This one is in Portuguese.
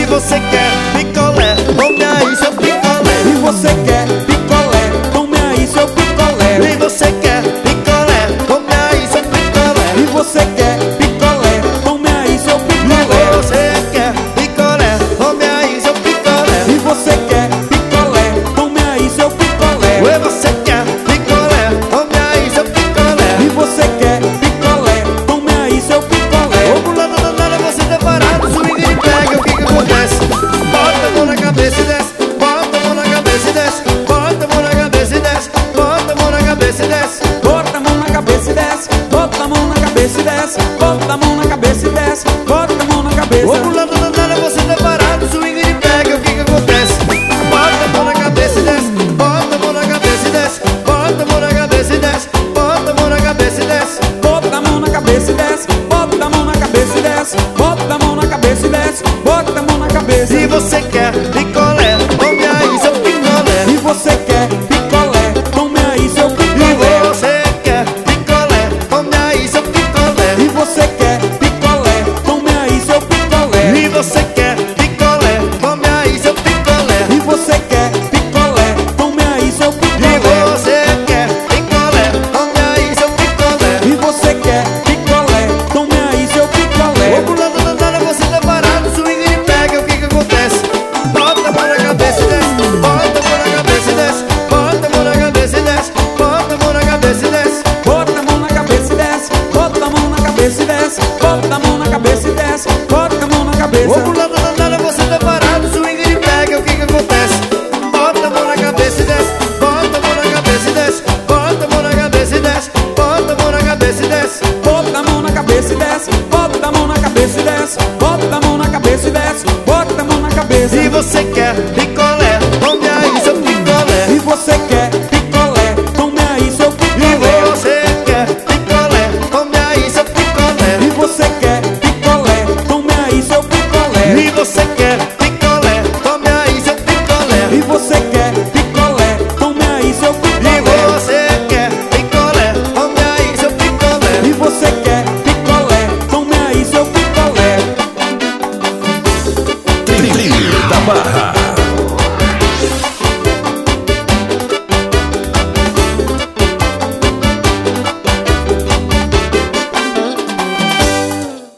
você quer picolé, come aí seu picolé. E você quer picolé, tome aí seu picolé. E você quer picolé, come aí seu picolé. E você quer picolé, tome aí seu E picolé. você quer picolé, come aí seu picolé. E você quer picolé, tome aí seu picolé. E você quer picolé, come aí seu picolé. E você quer picolé, tome aí seu picolé. Ô mulher danada, você tá parado, swing e pega, o que que acontece? Bota a mão na cabeça e desce, bota a mão na cabeça e desce, bota a mão na cabeça e desce, bota a mão na cabeça e desce. Bota a mão na cabeça e desce, bota a mão na cabeça e desce, bota a mão na cabeça e desce, bota a mão na Ô cabeça. mulher danada, você tá parado, swing e pega, o que que acontece? Bota a mão na cabeça e desce, bota a mão na cabeça e desce, bota a mão na cabeça e desce, bota a mão na cabeça e desce. Bota a mão na cabeça e desce, bota a mão na cabeça e desce, bota a mão na cabeça e desce, bota a mão na cabeça. Se você quer picolé, come aí seu picolé. E você quer picolé, tome aí seu E picolé. você quer picolé, come aí seu picolé. E você quer picolé, tome aí seu picolé. E você quer picolé, come aí seu picolé. E você quer picolé, tome aí seu E picolé. você quer picolé, come aí seu picolé. E você quer picolé, tome aí seu Ô picolé. mulher danada, você tá parado, swing e pega, o que que acontece? Bota a mão na cabeça e desce, bota a mão na cabeça e desce, bota a mão na cabeça e desce, bota a mão na cabeça e desce. Bota a mão na cabeça e desce, bota a mão na cabeça e desce, bota a mão na cabeça e desce, bota a mão na Ô cabeça. mulher danada, você tá parado, swing e pega, o que que acontece? Bota a mão na cabeça e desce, bota a mão na cabeça e desce, bota a mão na cabeça e desce, bota a mão na cabeça e desce. Bota a mão na cabeça e desce, bota a mão na cabeça e desce, bota a mão na cabeça e desce, bota a mão na cabeça. Se você quer picolé, come aí seu picolé. E você quer picolé, tome aí seu E picolé. você quer picolé, come aí seu picolé. E você quer picolé, tome aí seu picolé. E você quer picolé, come aí seu picolé. E você quer picolé, tome aí seu E picolé. você quer picolé, come aí seu picolé. E você quer picolé, tome aí seu picolé. Trilha da Barra.